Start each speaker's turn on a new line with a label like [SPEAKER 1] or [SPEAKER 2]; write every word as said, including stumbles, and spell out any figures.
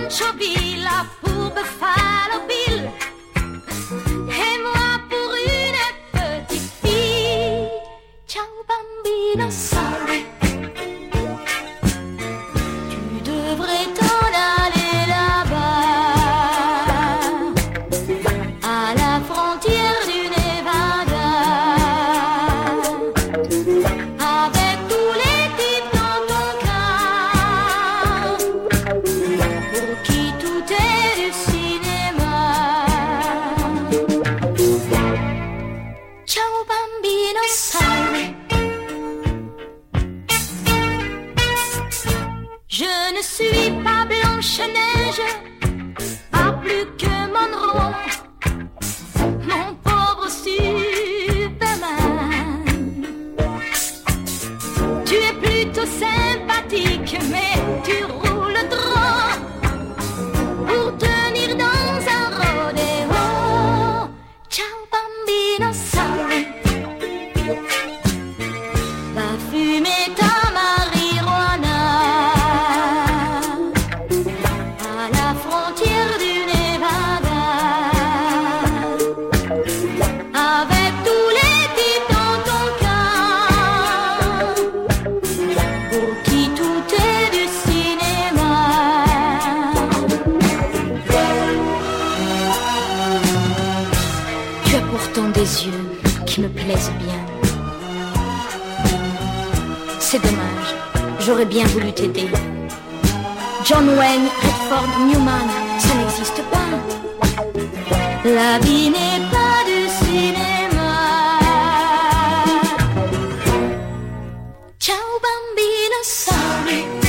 [SPEAKER 1] Pancho Villa pour Buffalo Bill. Et moi pour une petite fille. Ciao bambino, sorry. Tu devrais t'en aller là-bas, à la frontière du Nevada, avec tous les types dans ton cas, pour qui tout est du cinéma. Ciao bambino, sorry. Je ne suis pas Blanche-Neige, pas plus que Monroe, mon pauvre Superman. Tu es plutôt sympathique, mais tu roules droit pour tenir dans un rodéo. Ciao bambino, sorry. Va fumer ta marijuana à la frontière du Nevada, avec tous les types dans ton cas, pour qui tout est du cinéma. Tu as pourtant des yeux qui me plaisent bien. C'est dommage, j'aurais bien voulu t'aider. John Wayne, Redford, Newman, ça n'existe pas. La vie n'est pas du cinéma. Ciao bambino, sorry.